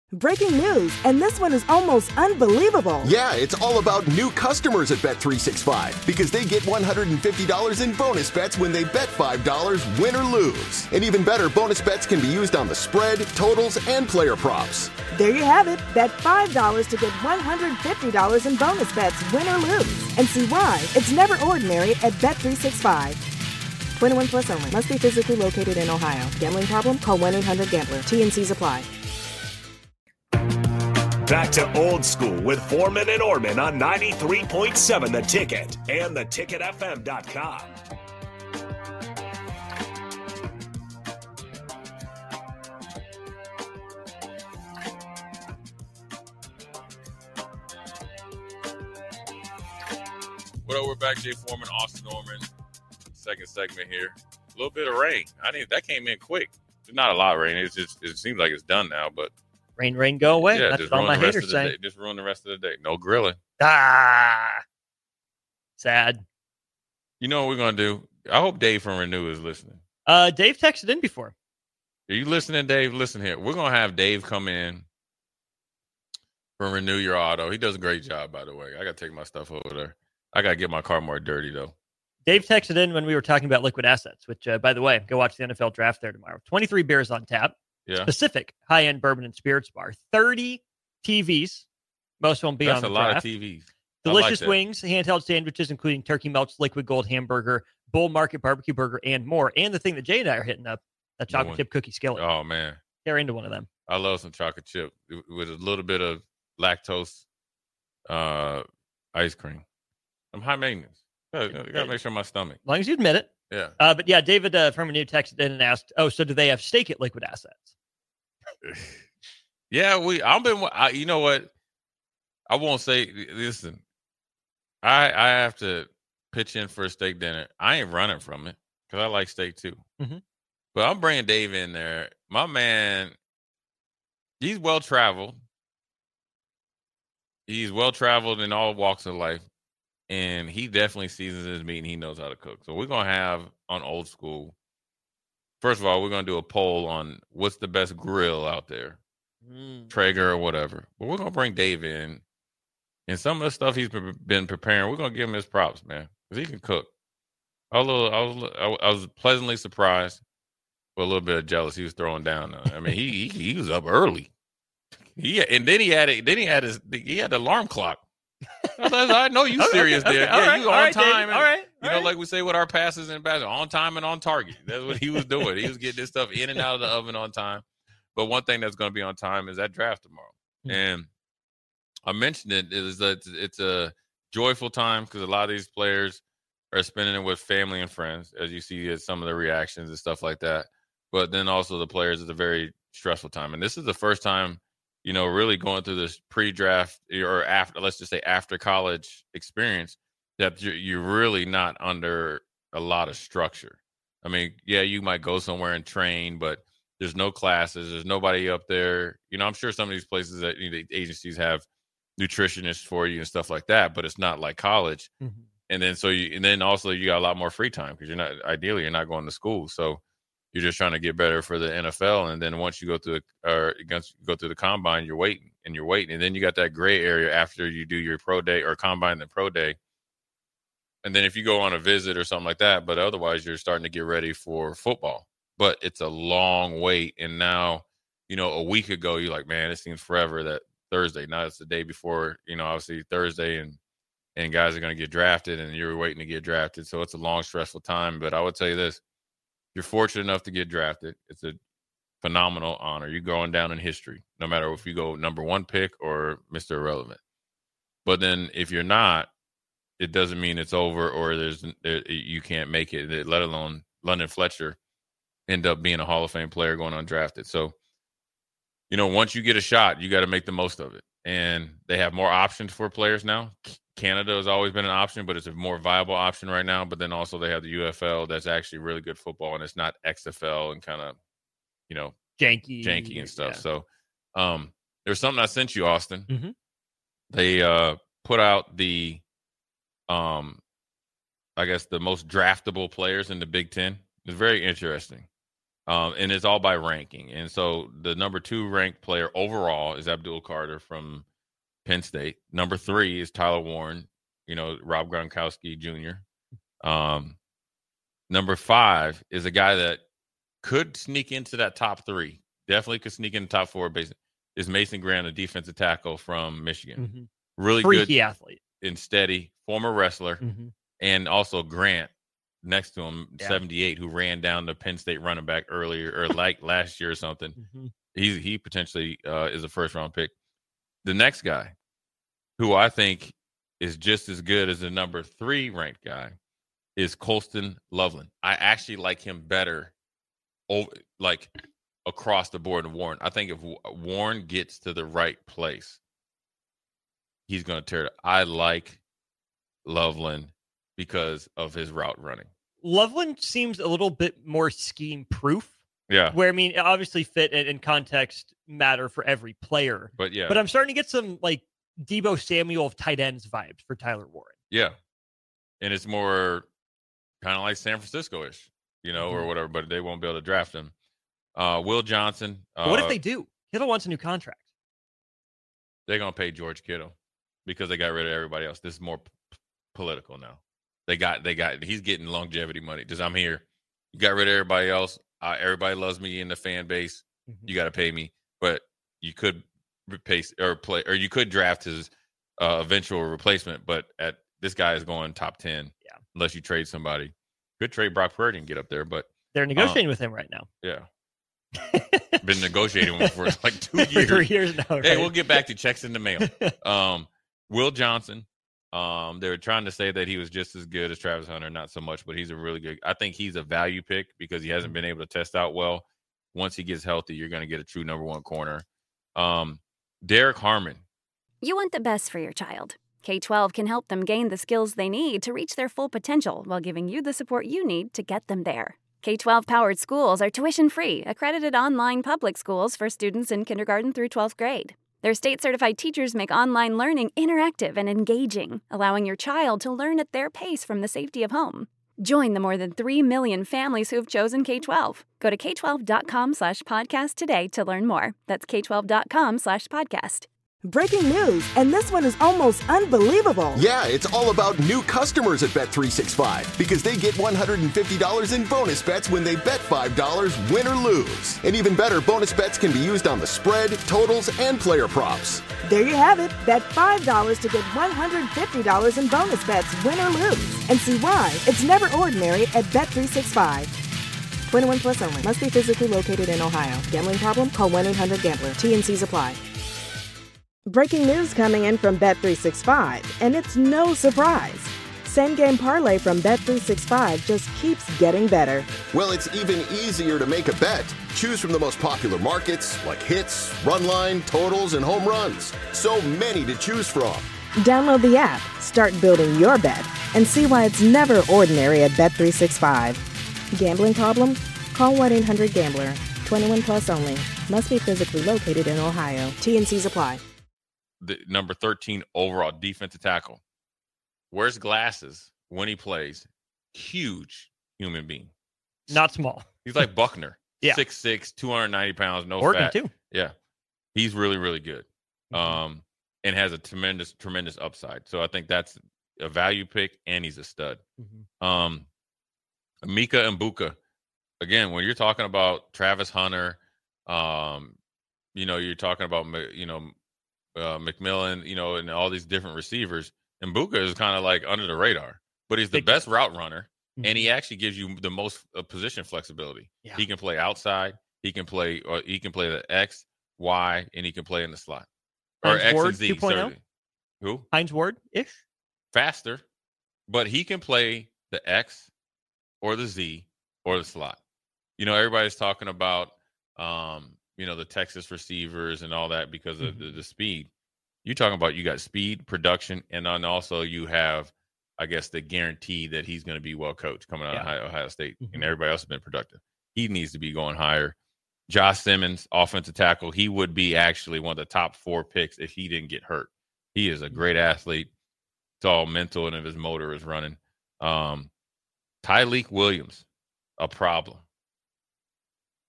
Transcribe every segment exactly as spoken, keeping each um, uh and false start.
Breaking news, and this one is almost unbelievable. Yeah, it's all about new customers at Bet three sixty-five because they get one hundred fifty dollars in bonus bets when they bet five dollars, win or lose. And even better, bonus bets can be used on the spread, totals, and player props. There you have it. Bet five dollars to get one hundred fifty dollars in bonus bets, win or lose. And see why it's never ordinary at Bet three sixty-five. twenty-one plus only. Must be physically located in Ohio. Gambling problem? Call one eight hundred gambler. T N Cs apply. Back to Old School with Foreman and Orman on ninety-three point seven The Ticket and the ticket f m dot com. Well, we're back. Jay Foreman, Austin Orman. Second segment here. A little bit of rain. I think that came in quick. There's not a lot of rain. It's just it seems like it's done now, but rain, rain, go away. Yeah, That's just what all ruin my the rest haters of the say. day. Just ruin the rest of the day. No grilling. Ah, sad. You know what we're gonna do? I hope Dave from Renew is listening. Uh, Dave texted in before. Are you listening, Dave? Listen here. We're gonna have Dave come in from Renew Your Auto. He does a great job, by the way. I gotta take my stuff over there. I gotta get my car more dirty though. Dave texted in when we were talking about liquid assets, which, uh, by the way, go watch the N F L draft there tomorrow. twenty-three beers on tap. Yeah. Specific high-end bourbon and spirits bar. thirty T Vs. Most won't be That's on the a lot draft. of T Vs. Delicious like wings, handheld sandwiches, including turkey melts, liquid gold hamburger, Bull Market barbecue burger, and more. And the thing that Jay and I are hitting up, that chocolate one. chip cookie skillet. Oh, man. They're into one of them. I love some chocolate chip with a little bit of lactose uh, ice cream. I'm high maintenance. I got to make sure my stomach. As long as you admit it. Yeah. Uh, but yeah, David uh, from Renew texted in and asked, oh, so do they have stake at liquid assets? Yeah, we. I've been. I, you know what? I won't say. Listen, I I have to pitch in for a steak dinner. I ain't running from it because I like steak too. Mm-hmm. But I'm bringing Dave in there. My man, he's well traveled. He's well traveled in all walks of life, and he definitely seasons his meat and he knows how to cook. So we're gonna have on Old School. First of all, we're gonna do a poll on what's the best grill out there. Mm. Traeger or whatever. But we're going to bring Dave in. And some of the stuff he's been preparing, we're going to give him his props, man. Because he can cook. I was, a little, I, was, I was pleasantly surprised with a little bit of jealousy he was throwing down. I mean, he, he he was up early. He And then he had it. Then he had his he had the alarm clock. I, thought, I know you serious okay, there. okay, Yeah, right, you on right, time. David, And, all right. You all know, right. like we say with our passes and passes, on time and on target. That's what he was doing. He was getting this stuff in and out of the oven on time. But one thing that's going to be on time is that draft tomorrow. Mm-hmm. And I mentioned it is that it's a joyful time because a lot of these players are spending it with family and friends, as you see as some of the reactions and stuff like that. But then also the players is a very stressful time. And this is the first time, you know, really going through this pre-draft or after, let's just say after college experience that you're, you're really not under a lot of structure. I mean, yeah, you might go somewhere and train, but there's no classes. There's nobody up there. You know, I'm sure some of these places that you know, the agencies have nutritionists for you and stuff like that, but it's not like college. Mm-hmm. And then so you, and then also you got a lot more free time because you're not ideally you're not going to school, so you're just trying to get better for the N F L. And then once you go through the or go through the combine, you're waiting and you're waiting, and then you got that gray area after you do your pro day or combine the pro day. And then if you go on a visit or something like that, but otherwise you're starting to get ready for football. But it's a long wait. And now, you know, a week ago, you're like, man, it seems forever that Thursday. Now it's the day before, you know, obviously Thursday and, and guys are going to get drafted and you're waiting to get drafted. So it's a long, stressful time. But I would tell you this, you're fortunate enough to get drafted. It's a phenomenal honor. You're going down in history, no matter if you go number one pick or Mister Irrelevant. But then if you're not, it doesn't mean it's over or there's there, you can't make it, let alone London Fletcher end up being a Hall of Fame player going undrafted. So, you know, once you get a shot, you got to make the most of it. And they have more options for players now. Canada has always been an option, but it's a more viable option right now. But then also they have the U F L that's actually really good football, and it's not X F L and kind of, you know, janky, janky and stuff. Yeah. So um, there's something I sent you, Austin. Mm-hmm. They uh, put out the, um, I guess, the most draftable players in the Big Ten. It's very interesting. Um, and it's all by ranking. And so the number two ranked player overall is Abdul Carter from Penn State. Number three is Tyler Warren, you know, Rob Gronkowski Junior Um, number five is a guy that could sneak into that top three. Definitely could sneak in the top four. Basically, is Mason Graham, a defensive tackle from Michigan. Mm-hmm. Really Freaky good athlete and steady, former wrestler, mm-hmm. and also Grant next to him, yeah. seventy-eight, who ran down the Penn State running back earlier or like last year or something. Mm-hmm. He's he potentially uh, is a first round pick. The next guy, who I think is just as good as the number three ranked guy, is Colston Loveland. I actually like him better, over, like across the board than Warren. I think if Warren gets to the right place, he's going to tear it. I like Loveland because of his route running. Loveland seems a little bit more scheme proof. Yeah. Where, I mean, obviously fit and, and context matter for every player. But yeah. But I'm starting to get some like Deebo Samuel of tight ends vibes for Tyler Warren. Yeah. And it's more kind of like San Francisco-ish, you know, mm-hmm. or whatever, but they won't be able to draft him. Uh, Will Johnson. Uh, what if they do? Kittle wants a new contract. They're going to pay George Kittle because they got rid of everybody else. This is more p- political now. They got, they got, he's getting longevity money. Just, I'm here. You got rid of everybody else. Uh, everybody loves me in the fan base. Mm-hmm. You got to pay me, but you could replace or play, or you could draft his uh, eventual replacement. But at this guy is going top ten, yeah. Unless you trade somebody, could trade Brock Purdy and get up there. But they're negotiating um, with him right now. Yeah, been negotiating with him for like two years. For three years now. Right? Hey, we'll get back to checks in the mail. Um, Will Johnson. Um, they were trying to say that he was just as good as Travis Hunter, not so much, but he's a really good. I think he's a value pick because he hasn't been able to test out well. Once he gets healthy, you're going to get a true number one corner. Um, Derek Harmon. You want the best for your child. K twelve can help them gain the skills they need to reach their full potential while giving you the support you need to get them there. K twelve powered schools are tuition-free, accredited online public schools for students in kindergarten through twelfth grade. Their state-certified teachers make online learning interactive and engaging, allowing your child to learn at their pace from the safety of home. Join the more than three million families who have chosen K twelve. Go to k twelve dot com slash podcast today to learn more. That's k twelve dot com slash podcast. Breaking news, and this one is almost unbelievable. Yeah, it's all about new customers at Bet three sixty-five because they get one hundred fifty dollars in bonus bets when they bet five dollars, win or lose. And even better, bonus bets can be used on the spread, totals, and player props. There you have it. Bet five dollars to get one hundred fifty dollars in bonus bets, win or lose. And see why it's never ordinary at Bet three sixty-five. twenty-one plus only. Must be physically located in Ohio. Gambling problem? Call one eight hundred gambler. T N Cs apply. Breaking news coming in from Bet three sixty-five, and it's no surprise. Same game parlay from Bet three sixty-five just keeps getting better. Well, it's even easier to make a bet. Choose from the most popular markets like hits, run line, totals, and home runs. So many to choose from. Download the app, start building your bet, and see why it's never ordinary at Bet three sixty-five. Gambling problem? Call one eight hundred gambler. twenty-one plus only. Must be physically located in Ohio. T N Cs apply. The number thirteen overall defensive tackle. Wears glasses when he plays. Huge human being. Not small. He's like Buckner. Yeah. six six, two hundred ninety pounds, no Oregon fat. too. Yeah. He's really, really good. Mm-hmm. Um, and has a tremendous, tremendous upside. So I think that's a value pick, and he's a stud. Mm-hmm. Um, Mika Mbuka. Again, when you're talking about Travis Hunter, um, you know, you're talking about, you know, Uh, McMillan, you know, and all these different receivers. And Mbuka is kind of like under the radar, but he's the Big best route runner, mm-hmm. and he actually gives you the most uh, position flexibility. Yeah. He can play outside, he can play, or he can play the X, Y, and he can play in the slot or Hines X Ward and Z. two point oh? Certainly. Who? Hines Ward ish. Faster, but he can play the X or the Z or the slot. You know, everybody's talking about. Um, you know, the Texas receivers and all that because of mm-hmm. the, the speed. You're talking about you got speed, production, and then also you have, I guess, the guarantee that he's going to be well coached coming out yeah. of Ohio, Ohio State, mm-hmm. and everybody else has been productive. He needs to be going higher. Josh Simmons, offensive tackle, he would be actually one of the top four picks if he didn't get hurt. He is a great athlete. It's all mental, and if his motor is running. Um, Tyleik Williams, a problem.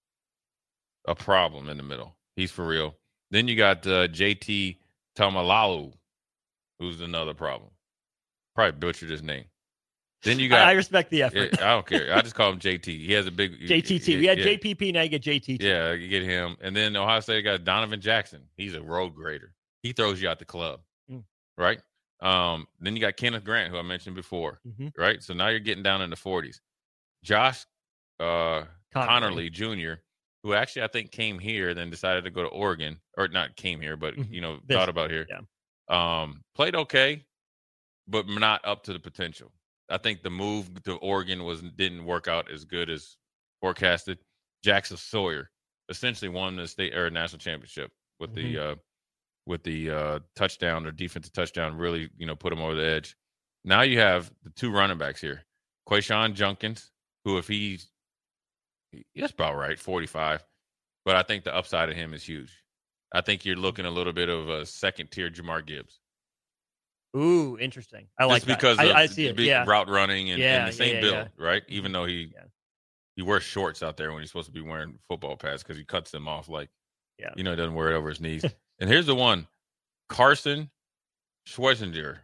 a problem in the middle. He's for real. Then you got uh, J T Tamalalu, who's another problem. Probably butchered his name. Then you got. I respect the effort. I don't care. I just call him J T. He has a big J T T. We had yeah. J P P, now you get J T T. Yeah, you get him. And then Ohio State got Donovan Jackson. He's a road grader. He throws you out the club, mm. right? Um, then you got Kenneth Grant, who I mentioned before, mm-hmm. right? So now you're getting down in the forties. Josh uh, Connerly Junior, who actually I think came here, then decided to go to Oregon, or not came here, but you know this, thought about here. Yeah. Um, played okay, but not up to the potential. I think the move to Oregon was didn't work out as good as forecasted. Jackson Sawyer essentially won the state or national championship with mm-hmm. the uh, with the uh, touchdown or defensive touchdown. Really, you know, put him over the edge. Now you have the two running backs here, Quayshawn Junkins, who if he's that's about right, forty-five. But I think the upside of him is huge. I think you're looking a little bit of a second tier Jamar Gibbs. Ooh, interesting. I like Just because that. of I, I see it. big Yeah. route running and, yeah, and the same yeah, yeah, build, yeah. right? Even though he yeah. he wears shorts out there when he's supposed to be wearing football pads because he cuts them off like, yeah. you know, he doesn't wear it over his knees. And here's the one, Carson Schwarzenegger,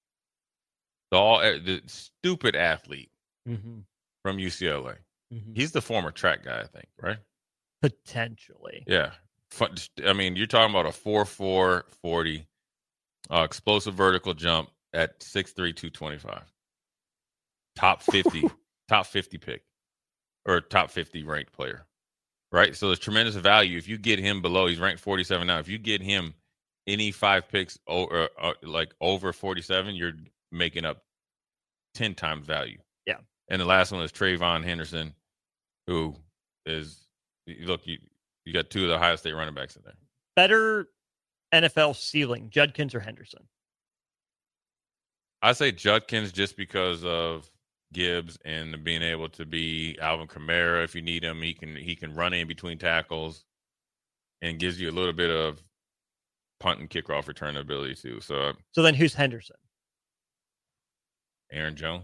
the all the stupid athlete mm-hmm. from U C L A. Mm-hmm. He's the former track guy, I think, right? Potentially. Yeah. I mean, you're talking about a four four forty, uh, explosive vertical jump at six three, two twenty-five. Top fifty, top fifty pick or top fifty ranked player, right? So there's tremendous value. If you get him below, he's ranked forty-seven now. If you get him any five picks or uh, like over forty-seven, you're making up ten times value. Yeah. And the last one is Trayvon Henderson, who is, look, you, you got two of the Ohio State running backs in there. Better N F L ceiling, Judkins or Henderson? I say Judkins just because of Gibbs and being able to be Alvin Kamara. If you need him, he can he can run in between tackles and gives you a little bit of punt and kickoff return ability too. So, so then who's Henderson? Aaron Jones.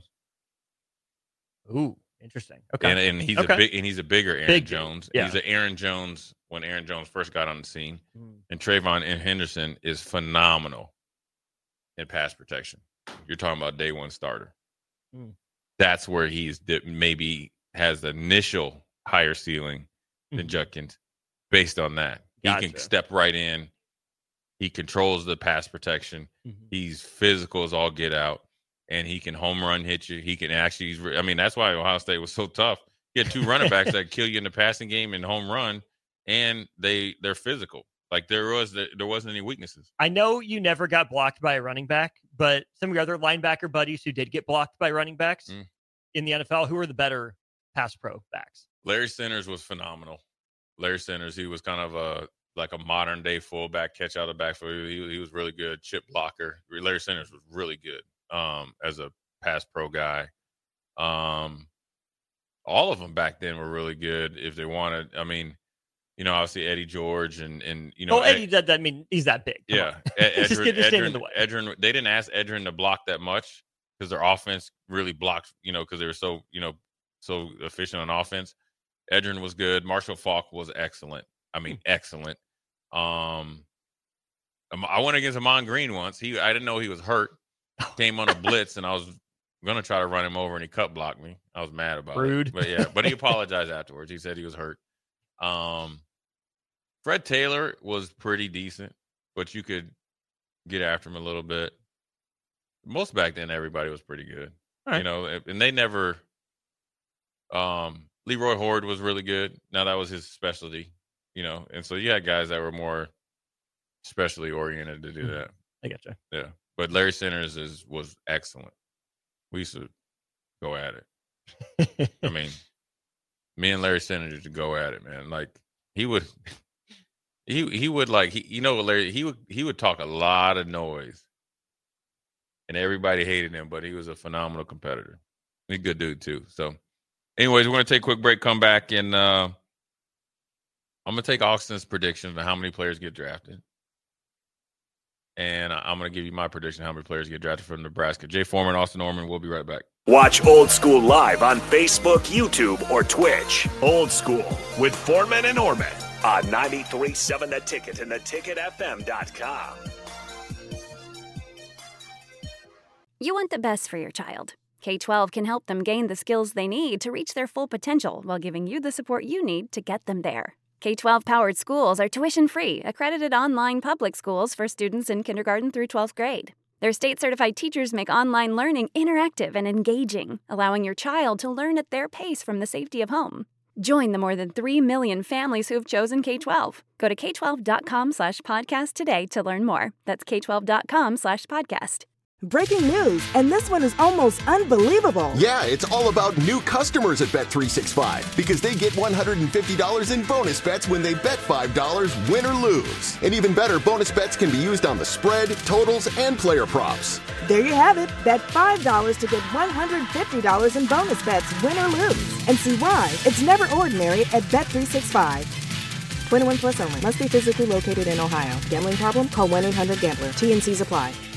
Ooh, interesting. Okay, and, and he's okay. a big and he's a bigger Aaron big, Jones. Yeah. He's an Aaron Jones when Aaron Jones first got on the scene, mm. and Trayvon and Henderson is phenomenal in pass protection. You're talking about day one starter. Mm. That's where he's maybe has the initial higher ceiling than mm. Judkins based on that. Gotcha. He can step right in. He controls the pass protection. Mm-hmm. He's physical as all get out, and he can home run hit you. He can actually, I mean, that's why Ohio State was so tough. You had two running backs that kill you in the passing game and home run, and they, they're physical. Like there was, there wasn't any weaknesses. I know you never got blocked by a running back, but some of your other linebacker buddies who did get blocked by running backs mm. in the N F L, who are the better pass pro backs? Larry Centers was phenomenal. Larry Centers, he was kind of a, like a modern day fullback, catch out of the backfield. He, he was really good. Chip blocker. Larry Centers was really good um, as a pass pro guy. Um, all of them back then were really good if they wanted. I mean, you know, obviously Eddie George and, and you know. Oh, Eddie, that, I mean, he's that big. Come yeah. Ed, just get Edrin, in the way. Edrin, they didn't ask Edrin to block that much because their offense really blocked, you know, because they were so, you know, so efficient on offense. Edrin was good. Marshall Faulk was excellent. I mean, excellent. Um, I went against Amon Green once. He, I didn't know he was hurt. Came on a blitz, and I was gonna try to run him over, and he cut blocked me. I was mad about Rude. it. But yeah, but he apologized afterwards. He said he was hurt. Um, Fred Taylor was pretty decent, but you could get after him a little bit. Most back then, everybody was pretty good. Right. You know, and they never. Um, Leroy Horde was really good. Now that was his specialty. You know, and so you had guys that were more specially oriented to do that. I gotcha. Yeah, but Larry Centers is was excellent. We used to go at it. I mean, me and Larry Centers used to go at it, man. Like he would, he he would like he you know Larry he would he would talk a lot of noise, and everybody hated him, but he was a phenomenal competitor. He's a good dude too. So, anyways, we're gonna take a quick break, come back, and. uh I'm going to take Austin's prediction of how many players get drafted. And I'm going to give you my prediction of how many players get drafted from Nebraska. Jay Foreman, Austin Norman, we'll be right back. Watch Old School live on Facebook, YouTube, or Twitch. Old School with Foreman and Orman on ninety-three point seven The Ticket and the ticket f m dot com. You want the best for your child. K twelve can help them gain the skills they need to reach their full potential while giving you the support you need to get them there. K twelve-powered schools are tuition-free, accredited online public schools for students in kindergarten through twelfth grade. Their state-certified teachers make online learning interactive and engaging, allowing your child to learn at their pace from the safety of home. Join the more than three million families who have chosen K twelve. Go to k twelve dot com slash podcast today to learn more. That's k twelve dot com slash podcast. Breaking news, and this one is almost unbelievable. Yeah, it's all about new customers at Bet three sixty-five because they get one hundred fifty dollars in bonus bets when they bet five dollars, win or lose. And even better, bonus bets can be used on the spread, totals, and player props. There you have it. Bet five dollars to get one hundred fifty dollars in bonus bets, win or lose. And see why it's never ordinary at Bet three sixty-five. twenty-one plus only. Must be physically located in Ohio. Gambling problem? Call one eight hundred gambler. T and C's apply.